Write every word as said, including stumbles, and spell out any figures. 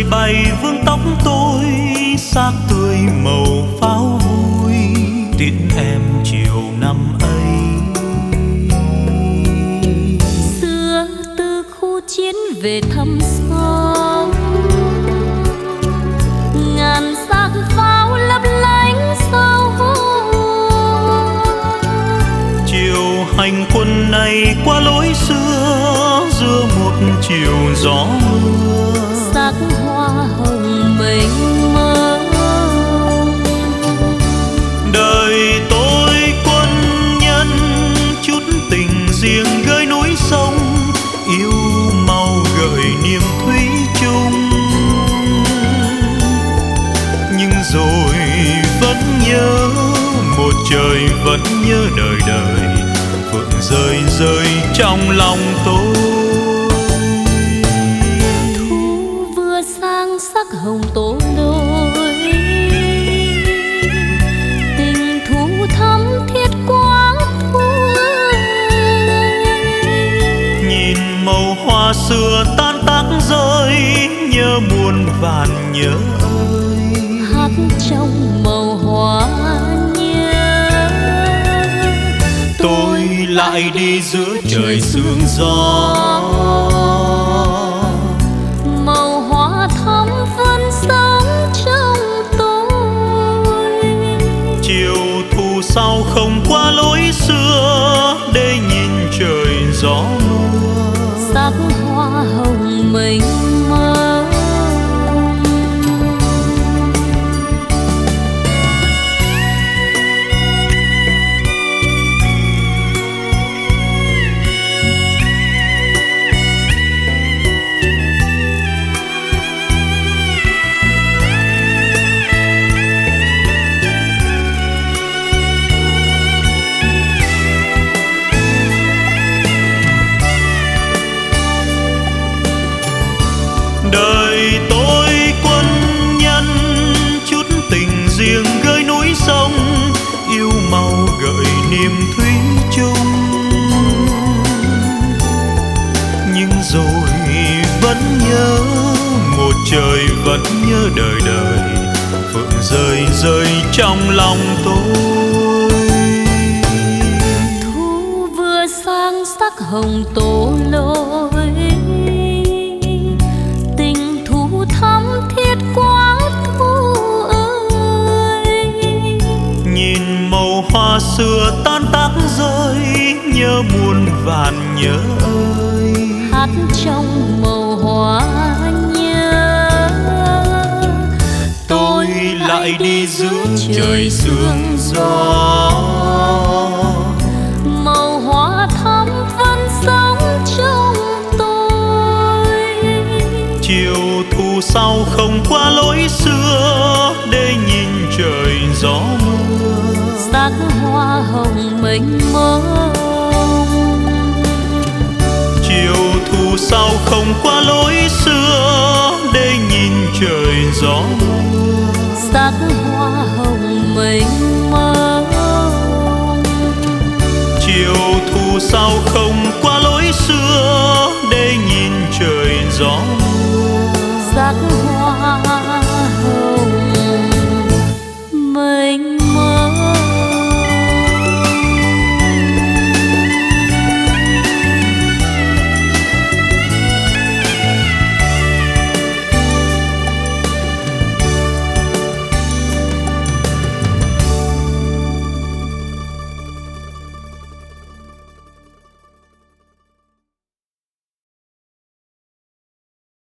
rơi bay vương tóc tôi, xác tươi màu pháo vui tiễn em chiều năm ấy. Xưa từ khu chiến về thăm xóm, ngàn xác pháo lấp lánh sau. Chiều hành quân này qua lối xưa, giữa một chiều gió mưa, sắc hoa hồng mênh mông. Đời tôi quân nhân chút tình riêng gửi núi sông, yêu màu gợi niềm thủy chung. Nhưng rồi vẫn nhớ một trời, vẫn nhớ đời đời, phượng rơi rơi trong lòng tôi. Thu vừa sang sắc hồng tô đôi, tình thú thắm thiết quang thu ơi. Nhìn màu hoa xưa tan tác rơi, nhớ muôn vàn nhớ ơi. Hát trong màu hoa nhớ, tôi lại đi giữa trời sương gió. Màu hoa thắm vẫn sống trong tôi. Chiều thu sau không qua lối xưa, để nhìn trời gió mưa, sắc hoa hồng mênh mông. Đời tôi quân nhân chút tình riêng gửi núi sông, yêu màu gợi niềm thủy chung. Nhưng rồi vẫn nhớ một trời, vẫn nhớ đời đời, phượng rơi rơi trong lòng tôi. Thu vừa sang sắc hồng tô lối, tình thú thắm thiết quang thu ơi. Nhìn màu hoa xưa tan tác rơi, nhớ muôn vàn nhớ ơi. Hát trong màu hoa nhớ, tôi lại đi giữa trời sương gió. Màu hoa thắm vẫn sống trong tôi. Chiều thu sau không qua lối xưa, để nhìn trời gió mưa, sắc hoa hồng mênh mông. chiều thu sau không qua lối xưa, để nhìn trời gió mưa, sắc hoa hồng mênh mông. chiều thu sau không qua lối xưa, để nhìn trời gió mưa.